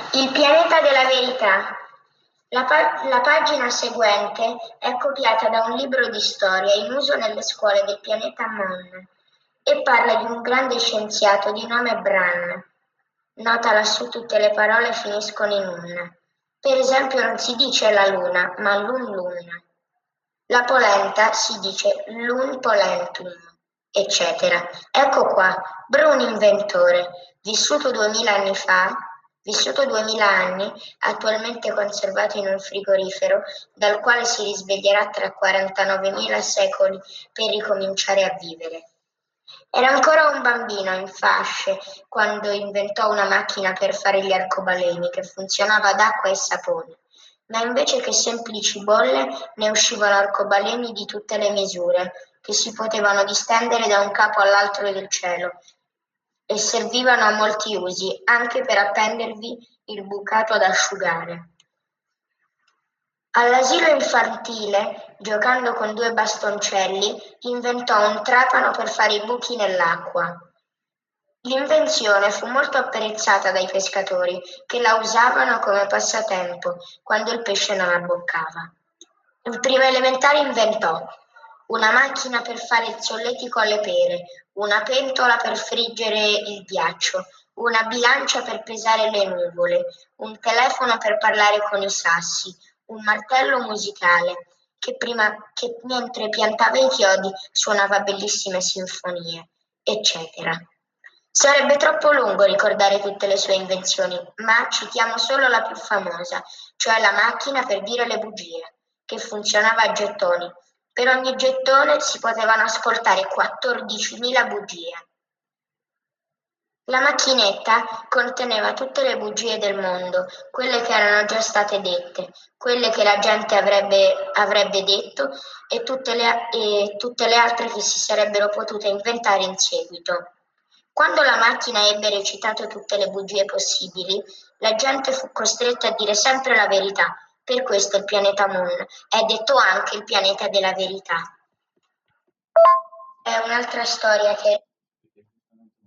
Il pianeta della verità. La pagina seguente è copiata da un libro di storia in uso nelle scuole del pianeta Mon e parla di un grande scienziato di nome Bran. Nota lassù tutte le parole finiscono in un. Per esempio non si dice la luna, ma l'un. La polenta si dice l'un polentum, eccetera. Ecco qua, Brun inventore, vissuto 2000 anni fa, vissuto 2000 anni, attualmente conservato in un frigorifero, dal quale si risveglierà tra 49.000 secoli per ricominciare a vivere. Era ancora un bambino in fasce quando inventò una macchina per fare gli arcobaleni che funzionava ad acqua e sapone, ma invece che semplici bolle ne uscivano arcobaleni di tutte le misure, che si potevano distendere da un capo all'altro del cielo e servivano a molti usi, anche per appendervi il bucato ad asciugare. All'asilo infantile, giocando con 2 bastoncelli, inventò un trapano per fare i buchi nell'acqua. L'invenzione fu molto apprezzata dai pescatori, che la usavano come passatempo quando il pesce non abboccava. In prima elementare inventò una macchina per fare il solletico alle pere, una pentola per friggere il ghiaccio, una bilancia per pesare le nuvole, un telefono per parlare con i sassi, un martello musicale che mentre piantava i chiodi suonava bellissime sinfonie, eccetera. Sarebbe troppo lungo ricordare tutte le sue invenzioni, ma citiamo solo la più famosa, cioè la macchina per dire le bugie, che funzionava a gettoni. Per ogni gettone si potevano ascoltare 14.000 bugie. La macchinetta conteneva tutte le bugie del mondo, quelle che erano già state dette, quelle che la gente avrebbe detto e tutte le altre che si sarebbero potute inventare in seguito. Quando la macchina ebbe recitato tutte le bugie possibili, la gente fu costretta a dire sempre la verità. Per questo il pianeta Moon è detto anche il pianeta della verità. È un'altra storia che